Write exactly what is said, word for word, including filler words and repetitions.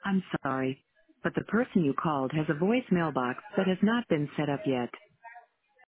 I'm sorry, but the person you called has a voicemail box that has not been set up yet.